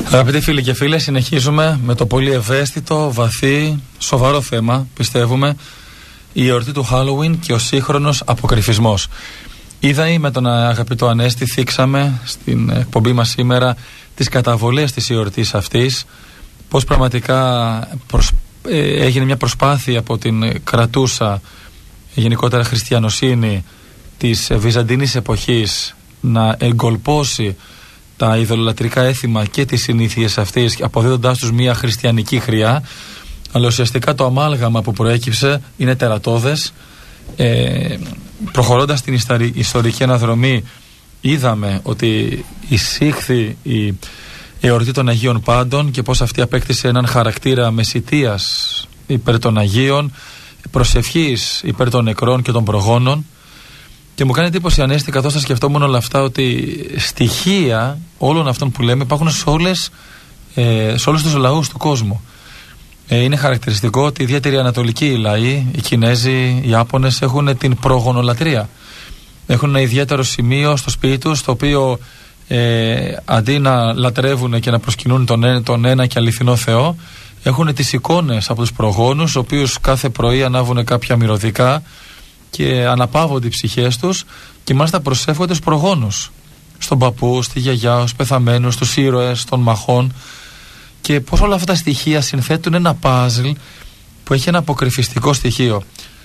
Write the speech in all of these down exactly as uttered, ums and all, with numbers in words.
Αγαπητοί φίλοι και φίλες, συνεχίζουμε με το πολύ ευαίσθητο, βαθύ, σοβαρό θέμα, πιστεύουμε, η εορτή του Halloween και ο σύγχρονος αποκρυφισμός. Είδα με τον αγαπητό Ανέστη, θίξαμε στην εκπομπή μας σήμερα τις καταβολές της εορτής αυτής, πως πραγματικά προσ... ε, έγινε μια προσπάθεια από την κρατούσα, γενικότερα χριστιανοσύνη της Βυζαντινής εποχής να εγκολπώσει τα ειδωλολατρικά έθιμα και τις συνήθειες αυτής, αποδίδοντάς τους μια χριστιανική χρειά. Αλλά ουσιαστικά το αμάλγαμα που προέκυψε είναι τερατώδες. ε, Προχωρώντας την ιστορική αναδρομή, είδαμε ότι εισήχθη η εορτή των Αγίων Πάντων και πως αυτή απέκτησε έναν χαρακτήρα μεσιτείας υπέρ των Αγίων, προσευχής υπέρ των νεκρών και των προγόνων. Και μου κάνει εντύπωση, Ανέστη, καθώς θα σκεφτόμουν όλα αυτά, ότι στοιχεία όλων αυτών που λέμε υπάρχουν σε, όλες, ε, σε όλους τους λαούς του κόσμου. Ε, είναι χαρακτηριστικό ότι ιδιαίτεροι ανατολικοί λαοί, οι Κινέζοι, οι Ιάπωνες, έχουν την προγονολατρία. Έχουν ένα ιδιαίτερο σημείο στο σπίτι τους, το οποίο ε, αντί να λατρεύουν και να προσκυνούν τον, τον ένα και αληθινό Θεό, έχουν τις εικόνες από τους προγόνους, οι οποίους κάθε πρωί ανάβουν κάποια μυρωδικά και αναπαύονται οι ψυχές τους και μάλιστα προσεύχονται στους προγόνους, στον παππού, στη γιαγιά, στους πεθαμένους, στους ήρωες των μαχών, και πως όλα αυτά τα στοιχεία συνθέτουν ένα παζλ που έχει ένα αποκρυφιστικό στοιχείο.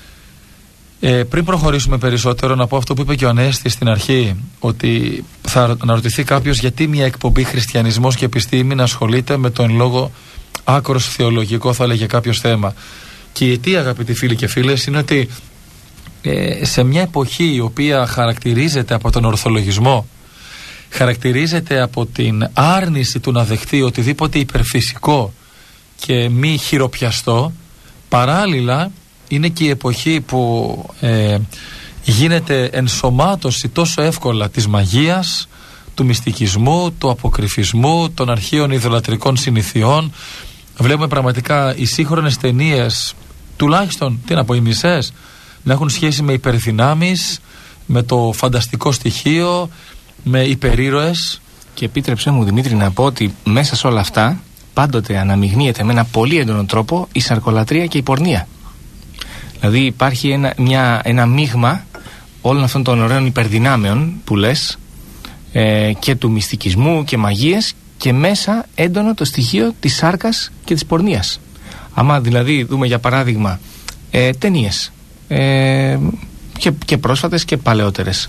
Ε, πριν προχωρήσουμε περισσότερο, να πω αυτό που είπε και ο Ανέστης στην αρχή, ότι θα αναρωτηθεί κάποιος γιατί μια εκπομπή Χριστιανισμός και Επιστήμη να ασχολείται με το εν λόγω άκρος θεολογικό, θα έλεγε κάποιος, θέμα. Και η αιτία, αγαπητοί φίλοι και φίλες, είναι ότι Ε, σε μια εποχή η οποία χαρακτηρίζεται από τον ορθολογισμό, χαρακτηρίζεται από την άρνηση του να δεχτεί οτιδήποτε υπερφυσικό και μη χειροπιαστό, παράλληλα είναι και η εποχή που ε, γίνεται ενσωμάτωση τόσο εύκολα της μαγείας, του μυστικισμού, του αποκρυφισμού, των αρχαίων ειδωλατρικών συνηθιών. Βλέπουμε πραγματικά οι σύγχρονες ταινίες, τουλάχιστον τι να πω, οι μισές, να έχουν σχέση με υπερδυνάμεις, με το φανταστικό στοιχείο, με υπερήρωες. Και επίτρεψέ μου, Δημήτρη, να πω ότι μέσα σε όλα αυτά πάντοτε αναμειγνύεται με ένα πολύ έντονο τρόπο η σαρκολατρία και η πορνεία. Δηλαδή υπάρχει ένα, μια, ένα μείγμα όλων αυτών των ωραίων υπερδυνάμεων που λες, ε, και του μυστικισμού και μαγείες, και μέσα έντονο το στοιχείο της σάρκας και της πορνείας. Άμα δηλαδή δούμε για παράδειγμα ε, ταινίες, Ε, και, και πρόσφατες και παλαιότερες,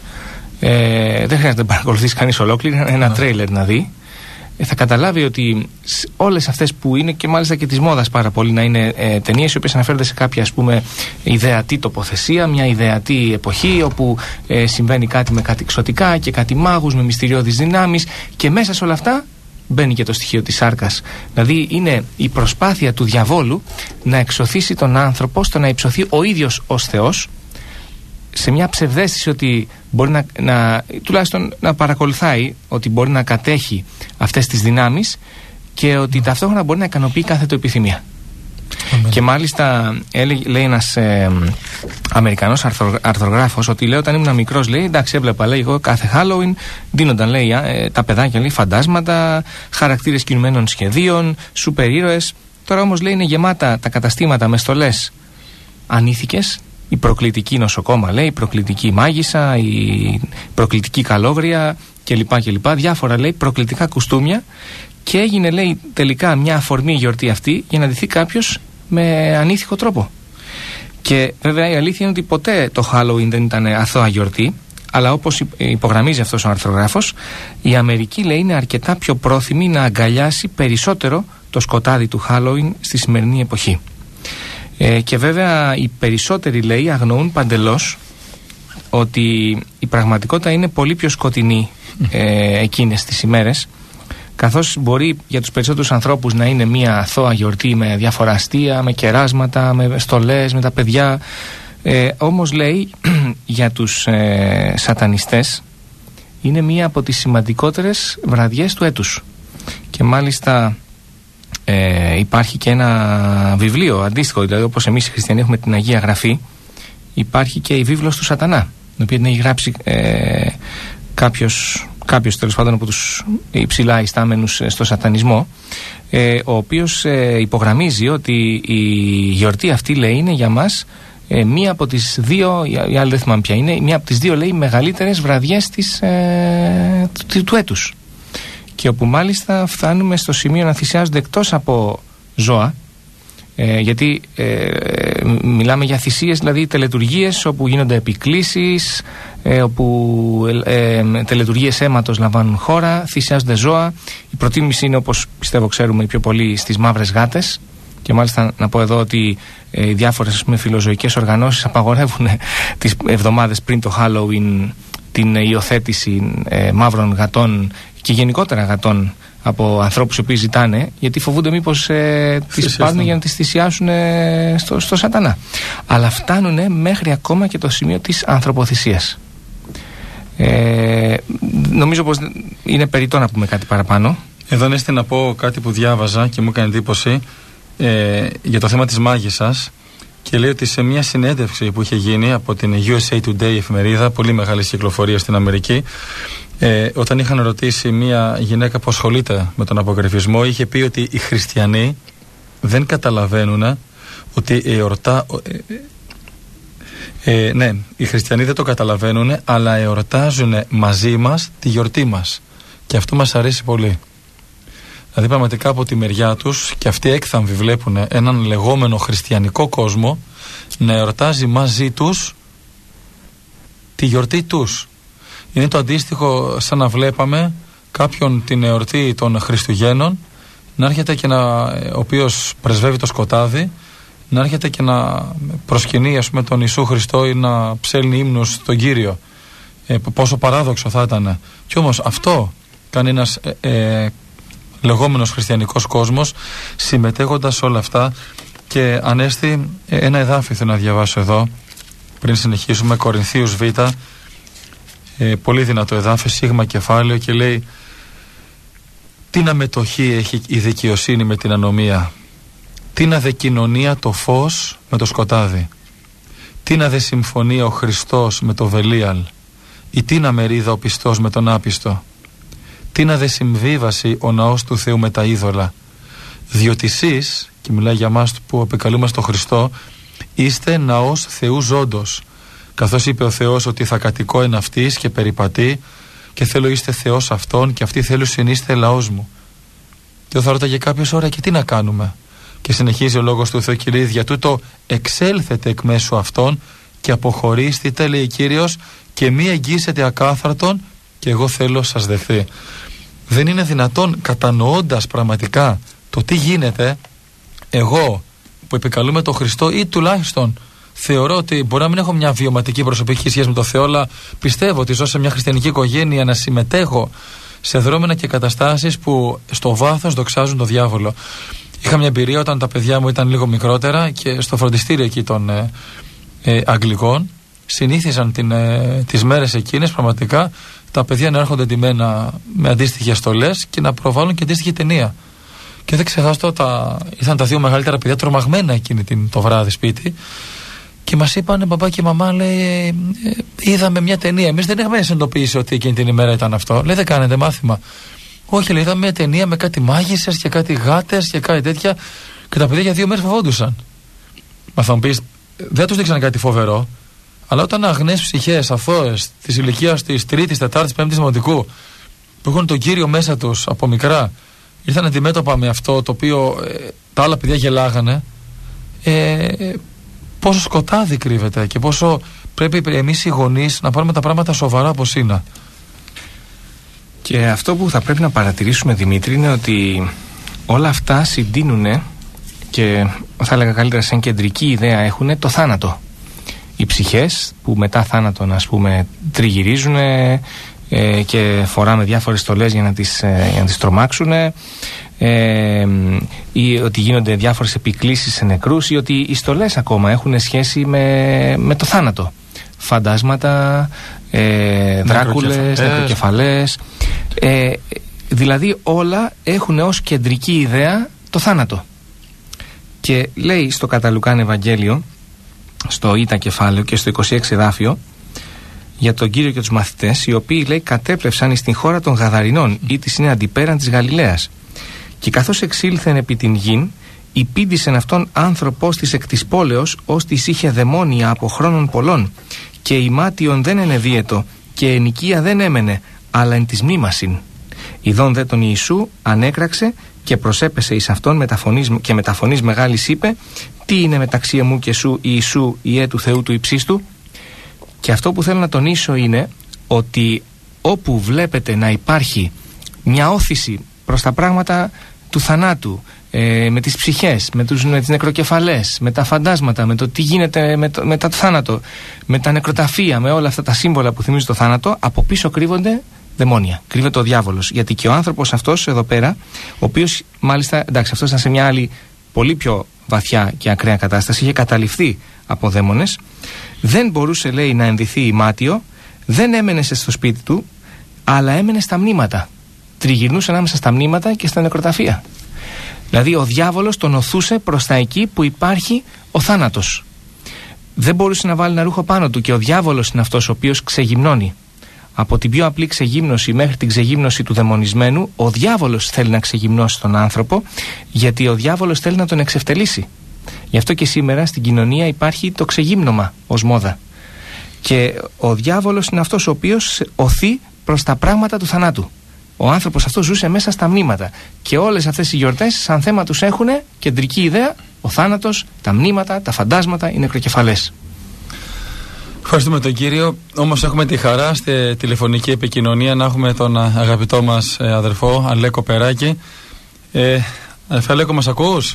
ε, δεν χρειάζεται να παρακολουθήσει κανείς ολόκληρη, ένα yeah. τρέιλερ να δει, ε, θα καταλάβει ότι όλες αυτές που είναι, και μάλιστα και της μόδας πάρα πολύ να είναι ε, ταινίες οι οποίες αναφέρονται σε κάποια, ας πούμε, ιδεατή τοποθεσία, μια ιδεατή εποχή όπου ε, συμβαίνει κάτι με κάτι εξωτικά και κάτι μάγους με μυστηριώδεις δυνάμεις, και μέσα σε όλα αυτά μπαίνει και το στοιχείο της σάρκας. Δηλαδή είναι η προσπάθεια του διαβόλου να εξωθήσει τον άνθρωπο στο να υψωθεί ο ίδιος ως Θεός, σε μια ψευδαίσθηση ότι μπορεί να, να τουλάχιστον να παρακολουθάει, ότι μπορεί να κατέχει αυτές τις δυνάμεις και ότι mm. ταυτόχρονα μπορεί να ικανοποιεί κάθε του επιθυμία. Mm. Και μάλιστα έλεγε, λέει ένας ε, Αμερικανός αρθρο, αρθρογράφος, ότι λέει, όταν ήμουν μικρός, λέει, εντάξει, έβλεπα, λέει, εγώ κάθε Halloween δίνονταν, λέει, ε, τα παιδάκια, λέει, φαντάσματα, χαρακτήρες κινουμένων σχεδίων, σούπερ ήρωες. Τώρα όμως, λέει, είναι γεμάτα τα καταστήματα με στολές ανήθικες, η προκλητική νοσοκόμα, λέει, η προκλητική μάγισσα, η προκλητική καλόγρια κλπ. κλπ. Διάφορα, λέει, προκλητικά κουστούμια. Και έγινε, λέει, τελικά μια αφορμή η γιορτή αυτή για να ντυθεί κάποιος με ανήθικο τρόπο. Και βέβαια η αλήθεια είναι ότι ποτέ το Halloween δεν ήταν αθώα γιορτή, αλλά όπως υπογραμμίζει αυτός ο αρθρογράφος, η Αμερική, λέει, είναι αρκετά πιο πρόθυμη να αγκαλιάσει περισσότερο το σκοτάδι του Halloween στη σημερινή εποχή. Ε, και βέβαια οι περισσότεροι, λέει, αγνοούν παντελώς ότι η πραγματικότητα είναι πολύ πιο σκοτεινή ε, εκείνες τις ημέρες, καθώς μπορεί για τους περισσότερους ανθρώπους να είναι μια αθώα γιορτή με διάφορα αστεία, με κεράσματα, με στολές, με τα παιδιά. Ε, όμως, λέει, για τους ε, σατανιστές είναι μία από τις σημαντικότερες βραδιές του έτους. Και μάλιστα ε, υπάρχει και ένα βιβλίο αντίστοιχο, δηλαδή όπως εμείς οι χριστιανοί έχουμε την Αγία Γραφή, υπάρχει και η βίβλος του Σατανά, την οποία την έχει γράψει ε, κάποιος κάποιος τέλος πάντων από τους υψηλά ιστάμενους στο σατανισμό, ε, ο οποίος ε, υπογραμμίζει ότι η γιορτή αυτή, λέει, είναι για μας ε, μία από τις δύο, η άλλη δεν θυμάμαι ποια είναι, μία από τις δύο, λέει, μεγαλύτερες βραδιές της, ε, του, του έτους, και όπου μάλιστα φτάνουμε στο σημείο να θυσιάζονται εκτός από ζώα, ε, γιατί ε, μιλάμε για θυσίες, δηλαδή τελετουργίες όπου γίνονται επικλήσεις, ε, όπου ε, ε, τελετουργίες αίματος λαμβάνουν χώρα, θυσιάζονται ζώα. Η προτίμηση είναι, όπως πιστεύω ξέρουμε πιο πολύ, στις μαύρες γάτες, και μάλιστα να πω εδώ ότι ε, οι διάφορες, ας πούμε, φιλοζωικές οργανώσεις απαγορεύουν ε, τις εβδομάδες πριν το Halloween την υιοθέτηση ε, μαύρων γατών και γενικότερα γατών από ανθρώπους οι οποίοι ζητάνε, γιατί φοβούνται μήπως ε, τις πάρουν για να τις θυσιάσουν ε, στο, στο σατανά. Αλλά φτάνουν μέχρι ακόμα και το σημείο της ανθρωποθυσίας. Ε, νομίζω πως είναι περιττό να πούμε κάτι παραπάνω. Εδώ είναι να πω κάτι που διάβαζα και μου έκανε εντύπωση ε, για το θέμα της μάγισσας, και λέει ότι σε μια συνέντευξη που είχε γίνει από την γιου ες έι Today εφημερίδα, πολύ μεγάλη κυκλοφορία στην Αμερική, ε, όταν είχαν ρωτήσει μια γυναίκα που ασχολείται με τον αποκρυφισμό, είχε πει ότι οι χριστιανοί δεν καταλαβαίνουν ότι εορτά... Ε, ε, ναι, οι χριστιανοί δεν το καταλαβαίνουν, αλλά εορτάζουν μαζί μας τη γιορτή μας, και αυτό μας αρέσει πολύ. Δηλαδή πραγματικά από τη μεριά τους και αυτοί έκθαμβοι βλέπουν έναν λεγόμενο χριστιανικό κόσμο να εορτάζει μαζί τους τη γιορτή τους. Είναι το αντίστοιχο σαν να βλέπαμε κάποιον την εορτή των Χριστουγέννων να έρχεται και να, ο οποίος πρεσβεύει το σκοτάδι, να έρχεται και να προσκυνεί, ας πούμε, τον Ιησού Χριστό ή να ψέλνει ύμνους στον Κύριο. Ε, πόσο παράδοξο θα ήταν. Κι όμως αυτό κάνει ένας ε, ε, λεγόμενος χριστιανικός κόσμος, συμμετέχοντας σε όλα αυτά. Και ανέστη ένα εδάφιο θέλω να διαβάσω εδώ πριν συνεχίσουμε, Κορινθίους Β, ε, πολύ δυνατό εδάφιο, σίγμα κεφάλαιο, και λέει: τι να μετοχή έχει η δικαιοσύνη με την ανομία, τι να δε κοινωνία το φως με το σκοτάδι, τι να δε συμφωνία ο Χριστός με το Βελίαλ, ή τι να μερίδα ο πιστός με τον άπιστο, τι να δε συμβίβαση ο ναός του Θεού με τα είδωλα, διότι εσείς, και μιλάει για μας που επικαλούμαστε τον Χριστό, είστε ναός Θεού ζώντος, καθώς είπε ο Θεός ότι θα κατοικώ εν αυτής και περιπατεί, και θέλω είστε Θεός αυτόν και αυτοί θέλουν συνείστε λαός μου. Και θα ρώταγε κάποιος, ώρα και τι να κάνουμε? Και συνεχίζει ο λόγος του Θεού: Κύριε, για τούτο εξέλθετε εκ μέσου αυτών και αποχωρήστε, λέει Κύριος, και μη εγγύσετε ακάθαρτον, και εγώ θέλω σας δεχθεί. Δεν είναι δυνατόν, κατανοώντας πραγματικά το τι γίνεται, εγώ που επικαλούμε τον Χριστό, ή τουλάχιστον θεωρώ ότι μπορεί να μην έχω μια βιωματική προσωπική σχέση με τον Θεό, αλλά πιστεύω ότι ζω σε μια χριστιανική οικογένεια, να συμμετέχω σε δρόμενα και καταστάσεις που στο βάθος δοξάζουν τον διάβολο. Είχα μια εμπειρία όταν τα παιδιά μου ήταν λίγο μικρότερα και στο φροντιστήριο εκεί των ε, ε, Αγγλικών συνήθιζαν την, ε, τις μέρες εκείνες πραγματικά τα παιδιά να έρχονται ντυμένα με αντίστοιχες στολές και να προβάλλουν και αντίστοιχη ταινία. Και δεν ξεχάσω, τα, ήρθαν τα δύο μεγαλύτερα παιδιά τρομαγμένα εκείνη την, το βράδυ σπίτι και μας είπανε, μπαμπά και μαμά, λέει, ε, ε, είδαμε μια ταινία. Εμείς δεν είχαμε συνειδητοποιήσει ότι εκείνη την ημέρα ήταν αυτό. Λέει, δεν κάνετε μάθημα? Όχι, λέει, είδαμε μια ταινία με κάτι μάγισσες και κάτι γάτες και κάτι τέτοια, και τα παιδιά για δύο μέρες φοβόντουσαν. Μα θα μου πεις, δεν τους δείξανε κάτι φοβερό, αλλά όταν αγνές ψυχές, αθώες, της ηλικίας της τρίτης, τετάρτης, πέμπτης δημοτικού, που έχουν τον Κύριο μέσα τους από μικρά, ήρθαν αντιμέτωπα με αυτό το οποίο ε, τα άλλα παιδιά γελάγανε, ε, πόσο σκοτάδι κρύβεται και πόσο πρέπει εμείς οι γονείς να πάρουμε τα πράγματα σοβαρά όπως είναι. Και αυτό που θα πρέπει να παρατηρήσουμε, Δημήτρη, είναι ότι όλα αυτά συντείνουν και θα έλεγα καλύτερα σαν κεντρική ιδέα έχουν το θάνατο. Οι ψυχές που μετά θάνατον, ας πούμε, τριγυρίζουν ε, και φοράνε διάφορες στολές για να τις, ε, για να τις τρομάξουν, ε, ή ότι γίνονται διάφορες επικλήσεις σε νεκρούς, ή ότι οι στολές ακόμα έχουν σχέση με, με το θάνατο. Φαντάσματα, ε, δράκουλες, νεκροκεφαλές, ε, δηλαδή όλα έχουν ως κεντρική ιδέα το θάνατο. Και λέει στο κατά Λουκάν Ευαγγέλιο, στο Ήτα κεφάλαιο και στο είκοσι έξι εδάφιο, για τον Κύριο και τους μαθητές, οι οποίοι, λέει, κατέπλευσαν εις την χώρα των Γαδαρινών, ή της είναι αντιπέραν της Γαλιλαίας. Και καθώς εξήλθεν επί την γην, υπήντησεν αυτόν άνθρωπος της εκ της πόλεως, ως της είχε δαιμόνια από χρόνων πολλών, και ημάτιον δεν ενεδίετο, και ενοικία δεν έμενε, αλλά εν της μήμασιν. Ιδών δε τον Ιησού ανέκραξε και προσέπεσε εις αυτόν με τα φωνής, και με τα φωνής μεγάλης είπε: τι είναι μεταξύ εμού και σου, Ιησού, Ιε του Θεού του υψίστου? Και αυτό που θέλω να τονίσω είναι ότι όπου βλέπετε να υπάρχει μια όθηση προς τα πράγματα του θανάτου, ε, με τις ψυχές, με, τους, με τις νεκροκεφαλές, με τα φαντάσματα, με το τι γίνεται με το, με το θάνατο, με τα νεκροταφεία, με όλα αυτά τα σύμβολα που θυμίζουν το θάνατο, από πίσω κρύβονται δαιμόνια, κρύβεται ο διάβολος. Γιατί και ο άνθρωπος αυτός εδώ πέρα, ο οποίος μάλιστα, εντάξει, αυτός ήταν σε μια άλλη πολύ πιο βαθιά και ακραία κατάσταση, είχε καταληφθεί από δαίμονες, δεν μπορούσε, λέει, να ενδυθεί ημάτιο, δεν έμενε στο σπίτι του, αλλά έμενε στα μνήματα. Τριγυρνούσε ανάμεσα στα μνήματα και στα νεκροταφεία. Δηλαδή ο διάβολος τον οθούσε προς τα εκεί που υπάρχει ο θάνατος. Δεν μπορούσε να βάλει ένα ρούχο πάνω του, και ο διάβολος είναι αυτός ο οποίος ξεγυμνώνει. Από την πιο απλή ξεγύμνωση μέχρι την ξεγύμνωση του δαιμονισμένου, ο διάβολος θέλει να ξεγυμνώσει τον άνθρωπο, γιατί ο διάβολος θέλει να τον εξευτελίσει. Γι' αυτό και σήμερα στην κοινωνία υπάρχει το ξεγύμνομα ως μόδα. Και ο διάβολος είναι αυτός ο οποίος οθεί προς τα πράγματα του θανάτου. Ο άνθρωπος αυτός ζούσε μέσα στα μνήματα. Και όλες αυτές οι γιορτές σαν θέμα τους έχουν κεντρική ιδέα ο θάνατος, τα μνήματα, τα φαντάσματα, οι νεκροκεφαλές. Ευχαριστούμε τον κύριο. Όμως έχουμε τη χαρά στη τηλεφωνική επικοινωνία να έχουμε τον αγαπητό μας αδερφό Αλέκο Περάκη. Ε, αδερφέ Αλέκο, μας ακούς?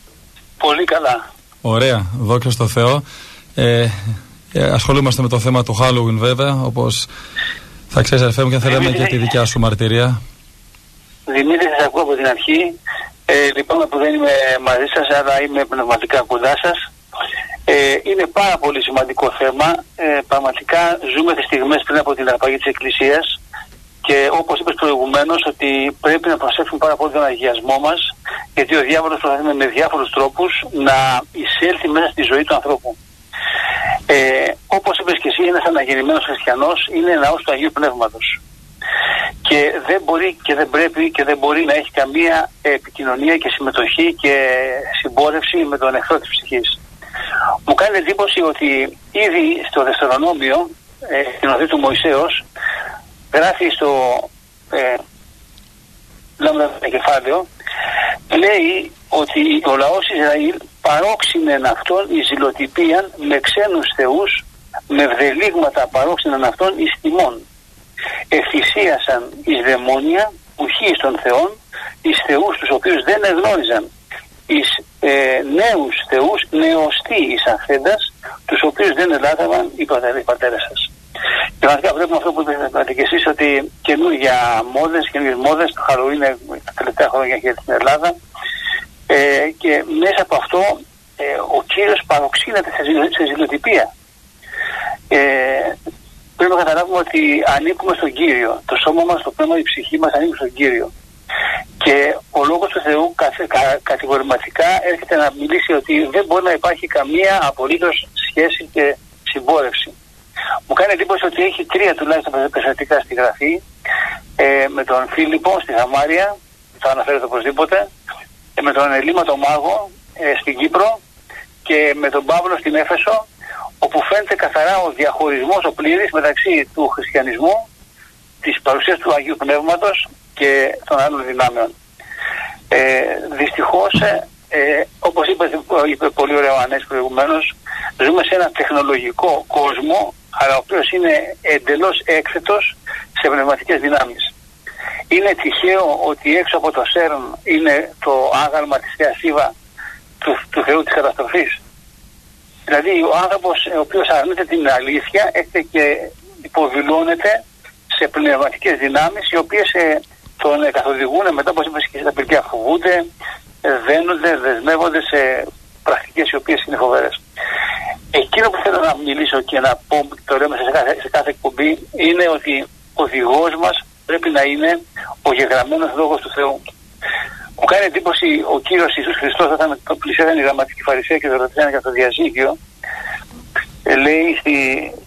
Πολύ καλά. Ωραία, δόξα στο Θεό. Ε, ε, ασχολούμαστε με το θέμα του Halloween βέβαια, όπως θα ξέρεις αδερφέ μου, και θέλαμε και τη δικιά σου μαρτυρία. Δημήτρη, σας ακούω από την αρχή. Ε, λυπάμαι που δεν είμαι μαζί σας, αλλά είμαι πνευματικά κοντά σας. Ε, είναι πάρα πολύ σημαντικό θέμα. Ε, πραγματικά ζούμε τις στιγμές πριν από την αρπαγή της Εκκλησίας, και όπως είπες προηγουμένως, ότι πρέπει να προσέχουμε πάρα πολύ τον αγιασμό μας, γιατί ο διάβολος προσπαθεί με διάφορους τρόπους να εισέλθει μέσα στη ζωή του ανθρώπου. Ε, όπως είπες και εσύ, ένας αναγεννημένος χριστιανός είναι ναός του Αγίου Πνεύματος. Και δεν μπορεί και δεν πρέπει και δεν μπορεί να έχει καμία επικοινωνία και συμμετοχή και συμπόρευση με τον εχθρό της ψυχής. Μου κάνει εντύπωση ότι ήδη στο Δευτερονόμιο, ε, στην οδή του Μωυσέως, γράφει στο ε, λάμδα κεφάλαιο, λέει ότι ο λαός Ισραήλ παρόξυνεν αυτόν εις ζηλοτυπίαν με ξένους θεούς, με βδελίγματα παρόξυνεν αυτόν εις τιμών. Ευθυσίασαν εις δαιμόνια ουχείς των θεών, εις θεούς τους οποίους δεν εγνώριζαν, εις ε, νέους θεούς νεοστοί εις ανθέντας, τους οποίους δεν ελάτταβαν οι πατέρες σας. Και πραγματικά βλέπουμε αυτό που είπατε και εσείς, ότι καινούργια μόδες, καινούργιες μόδες, το Halloween είναι τα τελευταία χρόνια για την Ελλάδα, ε, και μέσα από αυτό ε, ο Κύριος παροξύνεται σε, σε ζηλοτυπία. Ε, πρέπει να καταλάβουμε ότι ανήκουμε στον Κύριο. Το σώμα μας, το πνεύμα, η ψυχή μας ανήκουν στον Κύριο. Και ο Λόγος του Θεού κα, κα, κατηγορηματικά έρχεται να μιλήσει ότι δεν μπορεί να υπάρχει καμία απολύτως σχέση και συμπόρευση. Μου κάνει εντύπωση ότι έχει τρία τουλάχιστον περιστατικά στη Γραφή, ε, με τον Φίλιππο στη Σαμάρια, θα αναφέρεται οπωσδήποτε, ε, με τον Ελίμα τον Μάγο ε, στην Κύπρο, και με τον Παύλο στην Έφεσο, όπου φαίνεται καθαρά ο διαχωρισμός ο πλήρης μεταξύ του χριστιανισμού, της παρουσίας του Αγίου Πνεύματος και των άλλων δυνάμεων. Ε, δυστυχώς, ε, όπως είπε, είπε πολύ ωραία ο Ανές προηγουμένως, ζούμε σε ένα τεχνολογικό κόσμο, αλλά ο οποίος είναι εντελώς έκθετος σε πνευματικές δυνάμεις. Είναι τυχαίο ότι έξω από το ΣΕΡΝ είναι το άγαλμα της Θείας Ήβα του, του Θεού της καταστροφής. Δηλαδή ο άνθρωπος ο οποίος αρνείται την αλήθεια έρχεται και υποδηλώνεται σε πνευματικές δυνάμεις, οι οποίες ε, τον καθοδηγούν μετά, όπως είπες και στα παιδιά, φοβούνται, δένονται, δεσμεύονται σε πρακτικές οι οποίες είναι φοβερές. Εκείνο που θέλω να μιλήσω και να πω, το λέμε σε κάθε, σε κάθε εκπομπή, είναι ότι ο οδηγός μας πρέπει να είναι ο γεγραμμένος Λόγος του Θεού. Μου κάνει εντύπωση ο Κύριος Ιησούς Χριστός, όταν πλησίαζαν οι γραμματικοί Φαρισαίοι και το ρωτήσαν για το διαζύγιο, λέει στη,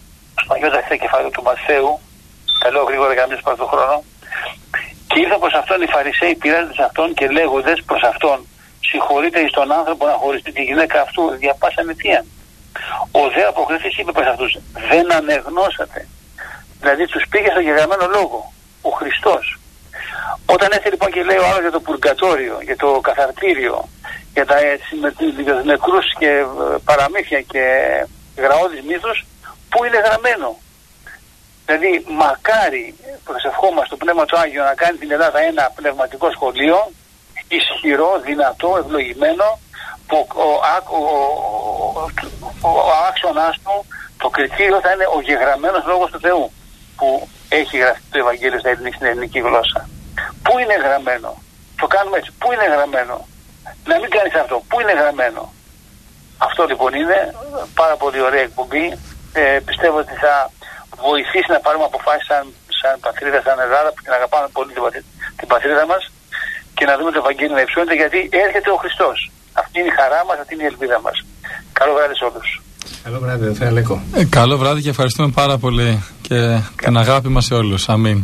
Παναγιώτα στα κεφάλαια του Μαθαίου, τα λέω γρήγορα για να μην σπάσω τον χρόνο. Και ήρθα προς αυτόν οι Φαρισαίοι πειράζοντες αυτόν και λέγοντες προς αυτόν, συγχωρείτε εις τον άνθρωπο να χωριστεί τη γυναίκα αυτού, δια πάσα αιτία. Ο δε αποκριθής είπε προς αυτούς, δεν ανεγνώσατε. Δηλαδή τους πήγε στο γεγραμμένο λόγο, ο Χριστός. Όταν έρθει λοιπόν και λέει ο άλλος για το πουργκατόριο, για το καθαρτήριο, για τα νεκρούς και παραμύθια και γραώδεις μύθους, πού είναι γραμμένο? Δηλαδή μακάρι, προσευχόμαστε το Πνεύμα του Άγιο να κάνει την Ελλάδα ένα πνευματικό σχολείο, ισχυρό, δυνατό, ευλογημένο, που ο, ο, ο, ο, ο άξονας του, το κριτήριο θα είναι ο γεγραμμένος λόγος του Θεού, που έχει γραφτεί το Ευαγγέλιο στα ελληνική, στην ελληνική γλώσσα. Πού είναι γραμμένο? Το κάνουμε έτσι. Πού είναι γραμμένο? Να μην κάνεις αυτό. Πού είναι γραμμένο? Αυτό λοιπόν είναι πάρα πολύ ωραία εκπομπή. Ε, πιστεύω ότι θα βοηθήσει να πάρουμε αποφάσεις σαν, σαν πατρίδα, σαν Ελλάδα, που την αγαπάμε πολύ την, την πατρίδα μας, και να δούμε το Ευαγγέλιο να υψώνεται, γιατί έρχεται ο Χριστός. Αυτή είναι η χαρά μας, αυτή είναι η ελπίδα μας. Καλό βράδυ σε όλους. Καλό βράδυ, Θεέ Αλέκο. Ε, καλό βράδυ και ευχαριστούμε πάρα πολύ και την αγάπη μας σε όλους. Αμήν.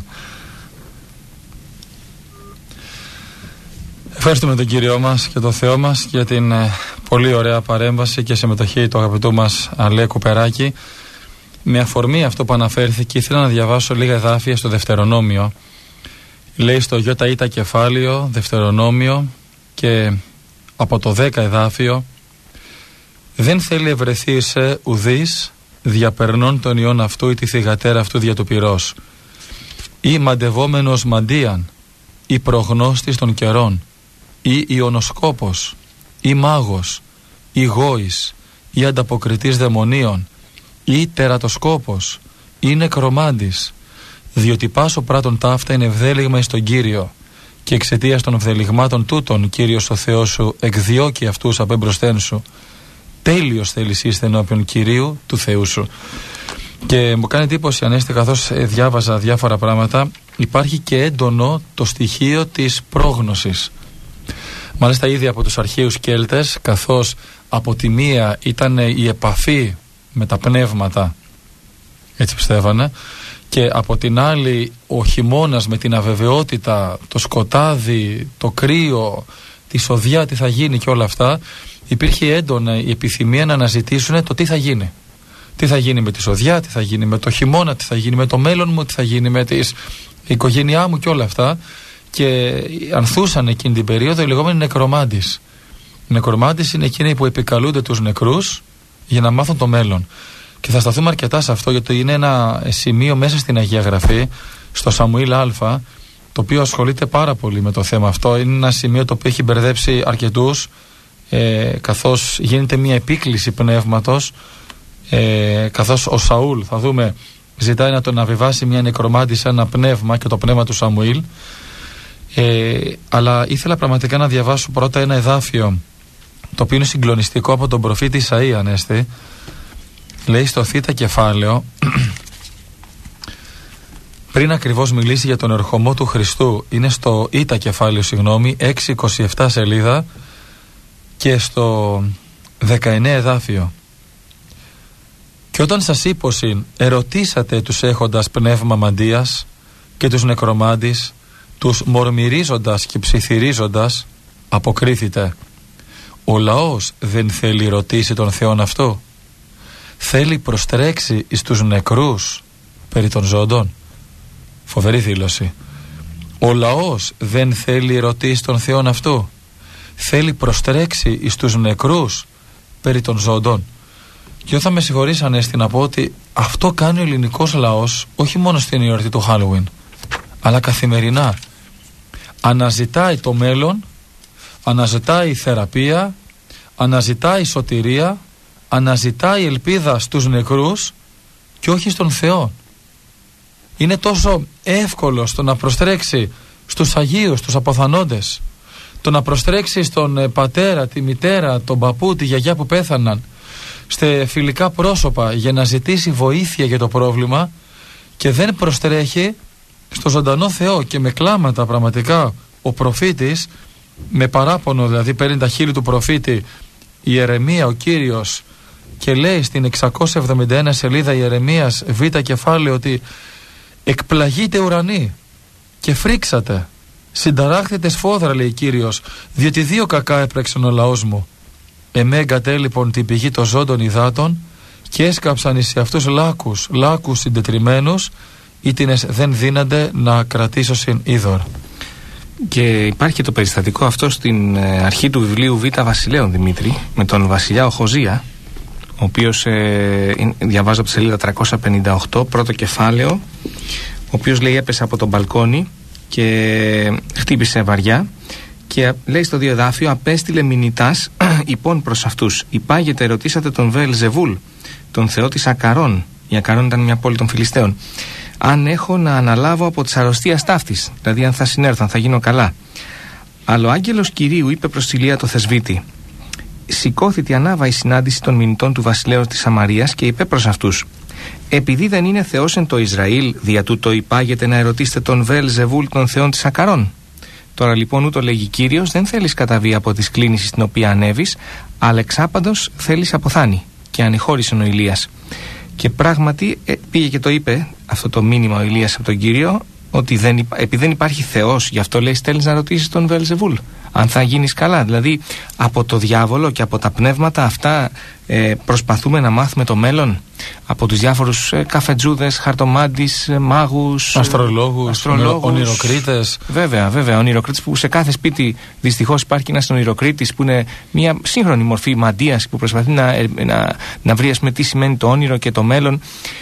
Ευχαριστούμε τον Κύριό μας και τον Θεό μας για την ε, πολύ ωραία παρέμβαση και συμμετοχή του αγαπητού μας Αλέκου Περάκη. Με αφορμή αυτό που αναφέρθηκε, ήθελα να διαβάσω λίγα εδάφια στο Δευτερονόμιο. Λέει στο ΙΙ κεφάλαιο, Δευτερονόμιο, και από το δέκα εδάφιο, δεν θέλει ευρεθείσαι ουδής διαπερνών των ιών αυτού ή τη θυγατέρα αυτού δια του πυρός, ή μαντευόμενος μαντίαν, ή προγνώστης των καιρών, ή ιονοσκόπος, ή μάγος, ή γόης, ή ανταποκριτής δαιμονίων, ή τερατοσκόπος, ή νεκρομάντης, διότι πάσο πράτων ταύτα είναι ευδέλιγμα εις τον Κύριο, και εξαιτίας των ευδελιγμάτων τούτων Κύριος ο Θεός σου εκδιώκει αυτούς απ' εμπροσθέν σου. Τέλειος θέλεις είστε ενώπιον Κυρίου του Θεού σου. Και μου κάνει εντύπωση, Ανέστη, καθώς διάβαζα διάφορα πράγματα, υπάρχει και έντονο το στοιχείο της πρόγνωσης. Μάλιστα ήδη από τους αρχαίους Κέλτες, καθώς από τη μία ήταν η επαφή με τα πνεύματα, έτσι πιστεύανε, και από την άλλη ο χειμώνας με την αβεβαιότητα, το σκοτάδι, το κρύο, τη σοδιά, τι θα γίνει και όλα αυτά, υπήρχε έντονα η επιθυμία να αναζητήσουν το τι θα γίνει. Τι θα γίνει με τη σοδιά, τι θα γίνει με το χειμώνα, τι θα γίνει με το μέλλον μου, τι θα γίνει με την οικογένειά μου και όλα αυτά. Και ανθούσαν εκείνη την περίοδο οι λεγόμενοι νεκρομάντες. Οι νεκρομάντες είναι εκείνοι που επικαλούνται τους νεκρούς για να μάθουν το μέλλον. Και θα σταθούμε αρκετά σε αυτό, γιατί είναι ένα σημείο μέσα στην Αγία Γραφή, στο Σαμουήλ Α, το οποίο ασχολείται πάρα πολύ με το θέμα αυτό. Είναι ένα σημείο το οποίο έχει μπερδέψει αρκετούς, ε, καθώς γίνεται μια επίκληση πνεύματος, ε, καθώς ο Σαούλ, θα δούμε, ζητάει να τον αβιβάσει μια νεκρομάντη σε ένα πνεύμα, και το πνεύμα του Σαμουήλ. Ε, αλλά ήθελα πραγματικά να διαβάσω πρώτα ένα εδάφιο, το οποίο είναι συγκλονιστικό, από τον προφήτη Ισαΐα, Ανέστη. Λέει στο Θ κεφάλαιο, πριν ακριβώς μιλήσει για τον ερχομό του Χριστού, είναι στο Ι κεφάλαιο, συγγνώμη, έξι είκοσι επτά σελίδα, και στο δεκαεννέα εδάφιο. Και όταν σας είπωσιν, ερωτήσατε τους έχοντας πνεύμα μαντίας και τους νεκρομάντης, τους μορμυρίζοντας και ψιθυρίζοντας, αποκρίθητε, ο λαός δεν θέλει ρωτήσει τον Θεόν αυτό? Θέλει προστρέξει εις τους νεκρούς περί των ζώντων? Φοβερή δήλωση. Ο λαός δεν θέλει ρωτήσει τον Θεόν αυτό? Θέλει προστρέξει εις τους νεκρούς περί των ζώντων? Και θα με συγχωρείς, Ανέστη, να πω ότι αυτό κάνει ο ελληνικός λαός, όχι μόνο στην εορτή του Halloween, αλλά καθημερινά. Αναζητάει το μέλλον, αναζητάει θεραπεία, αναζητάει σωτηρία, αναζητάει ελπίδα στους νεκρούς και όχι στον Θεό. Είναι τόσο εύκολο στο να προστρέξει στους Αγίους, τους αποθανόντες, το να προστρέξει στον πατέρα, τη μητέρα, τον παππού, τη γιαγιά που πέθαναν, σε φιλικά πρόσωπα για να ζητήσει βοήθεια για το πρόβλημα, και δεν προστρέχει στο ζωντανό Θεό. Και με κλάματα πραγματικά ο προφήτης, με παράπονο δηλαδή, παίρνει τα χείλη του προφήτη η Ιερεμία, ο Κύριος, και λέει στην εξακόσια εβδομήντα ένα σελίδα Ιερεμίας β κεφάλαιο ότι εκπλαγείτε ουρανοί και φρίξατε, συνταράχθητε σφόδρα, λέει Κύριος, διότι δύο κακά έπραξαν ο λαός μου. Εμέ εγκατέλειπον την πηγή των ζώντων υδάτων και έσκαψαν εις αυτούς λάκους, λάκους συντετριμμένους, ήτινες δεν δύνανται να κρατήσωσιν είδωρ. Και υπάρχει και το περιστατικό αυτό στην αρχή του βιβλίου Β Βασιλέων, Δημήτρη, με τον βασιλιά Οχοζία, ο οποίος ε, διαβάζω από τη σελίδα τριακόσια πενήντα οκτώ, πρώτο κεφάλαιο, ο οποίος λέει έπεσε από τον μπαλκόνι και χτύπησε βαριά και λέει στο διεδάφιο απέστειλε μηνυτάς υπόν προς αυτούς, υπάγεται ρωτήσατε τον Βεελζεβούλ, τον θεό της Ακαρών, η Ακαρών ήταν μια πόλη των Φιλιστέων, αν έχω να αναλάβω από της αρρωστίας ταύτης, δηλαδή αν θα συνέρθω, αν θα γίνω καλά. Αλλά ο άγγελος Κυρίου είπε προς Ηλία το θεσβήτη, σηκώθητη ανάβα η συνάντηση των μηνυτών του βασιλέως της Σαμαρίας και είπε προς αυτούς, επειδή δεν είναι Θεός εν το Ισραήλ, δια τούτο υπάγεται να ερωτήσετε τον Βεελζεβούλ των θεών της Ακαρών. Τώρα λοιπόν ούτω λέγει Κύριος, δεν θέλεις καταβεί από τη σκλήνηση στην οποία ανέβεις, αλλά εξάπαντος θέλεις αποθάνει. Και ανηχώρησε ο Ηλίας. Και πράγματι ε, πήγε και το είπε αυτό το μήνυμα ο Ηλίας από τον Κύριο, ότι δεν, επειδή δεν υπάρχει Θεός, γι' αυτό λέει στέλνεις να ρωτήσεις τον Βεελζεβούλ αν θα γίνεις καλά. Δηλαδή από το διάβολο και από τα πνεύματα αυτά ε, προσπαθούμε να μάθουμε το μέλλον, από τους διάφορους ε, καφετζούδες, χαρτομάντης, ε, μάγους, αστρολόγους, αστρολόγους, ονειροκρίτες. Βέβαια, βέβαια, ονειροκρίτες που σε κάθε σπίτι δυστυχώς υπάρχει ένας ονειροκρίτης που είναι μια σύγχρονη μορφή μαντείας που προσπαθεί να, να, να βρει, ας πούμε, τι σημαίνει το όνειρο και το μέλλον.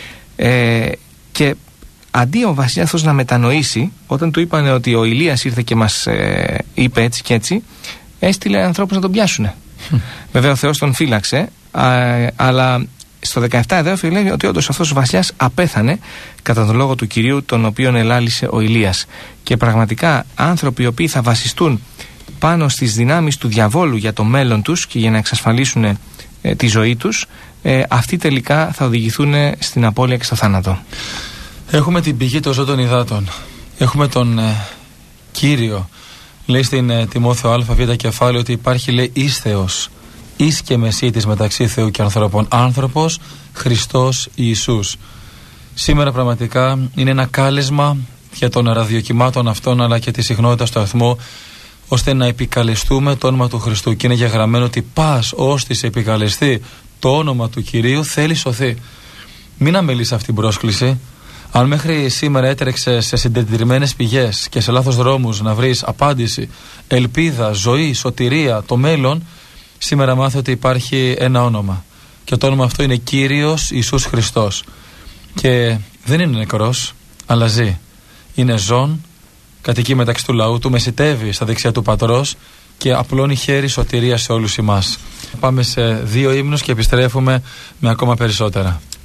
Ε, και αντί ο βασιλιάς αυτός να μετανοήσει, όταν του είπαν ότι ο Ηλίας ήρθε και μας ε, είπε έτσι και έτσι, έστειλε ανθρώπους να τον πιάσουνε. Mm. Βέβαια ο Θεός τον φύλαξε, α, αλλά στο δεκαεπτά εδάφιο λέει ότι όντως αυτός ο βασιλιάς απέθανε κατά τον λόγο του Κυρίου, τον οποίον ελάλησε ο Ηλίας. Και πραγματικά άνθρωποι οι οποίοι θα βασιστούν πάνω στις δυνάμεις του διαβόλου για το μέλλον τους και για να εξασφαλίσουν ε, τη ζωή τους, ε, αυτοί τελικά θα οδηγηθούν στην απώλεια και στο θάνατο. Έχουμε την πηγή των ζώντων υδάτων. Έχουμε τον ε, Κύριο. Λέει στην ε, Τιμόθεο Α, Β κεφάλαιο ότι υπάρχει, λέει, εις Θεός, εις και μεσίτης μεταξύ Θεού και ανθρώπων. Άνθρωπος, Χριστός Ιησούς. Σήμερα πραγματικά είναι ένα κάλεσμα για των ραδιοκυμάτων αυτών, αλλά και τη συχνότητα του αριθμού, ώστε να επικαλεστούμε το όνομα του Χριστού. Και είναι γεγραμμένο ότι πας ώστις επικαλεστεί το όνομα του Κυρίου θέλει σωθεί. Μην αμελείς αυτή την πρόσκληση. Αν μέχρι σήμερα έτρεξε σε συντετριμμένες πηγές και σε λάθος δρόμους να βρεις απάντηση, ελπίδα, ζωή, σωτηρία, το μέλλον, σήμερα μάθε ότι υπάρχει ένα όνομα. Και το όνομα αυτό είναι Κύριος Ιησούς Χριστός. Και δεν είναι νεκρός, αλλά ζει. Είναι ζών, κατοικεί μεταξύ του λαού του, μεσιτεύει στα δεξιά του Πατρός και απλώνει χέρι σωτηρία σε όλους εμάς. Πάμε σε δύο ύμνους και επιστρέφουμε με ακόμα περισσότερα.